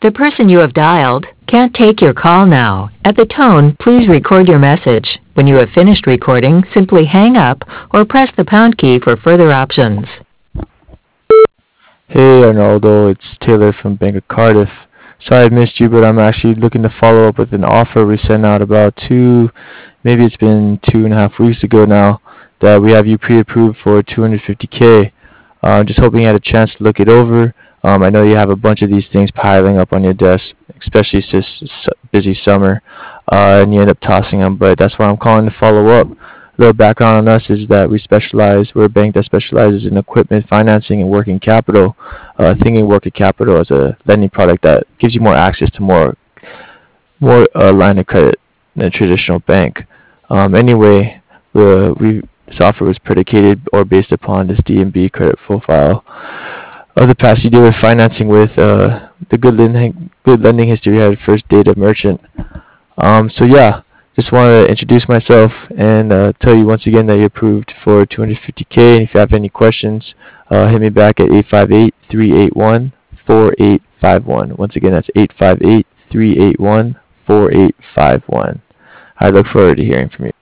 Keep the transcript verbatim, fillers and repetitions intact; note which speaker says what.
Speaker 1: The person you have dialed can't take your call now. At the tone, please record your message. When you have finished recording, simply hang up or press the pound key for further options.
Speaker 2: Hey Arnaldo, it's Taylor from Bank of Cardiff. Sorry I missed you, but I'm actually looking to follow up with an offer we sent out about two, maybe it's been two and a half weeks ago now, that we have you pre-approved for two hundred fifty K. Uh, just hoping you had a chance to look it over. Um, I know you have a bunch of these things piling up on your desk, especially this s- busy summer, uh, and you end up tossing them, but that's why I'm calling to follow up. A little background on us is that we specialize, we're a bank that specializes in equipment financing and working capital. Uh, thinking working capital as a lending product that gives you more access to more more uh, line of credit than a traditional bank. Um, anyway, the we this offer was predicated or based upon this D and B credit profile of the past you did with financing with uh, the good lending good lending history you had first data merchant. Um, so yeah, just wanted to introduce myself and uh, tell you once again that you're approved for two hundred fifty K. And if you have any questions, uh, hit me back at eight five eight, three eight one, four eight five one. Once again, that's eight five eight, three eight one, four eight five one. I look forward to hearing from you.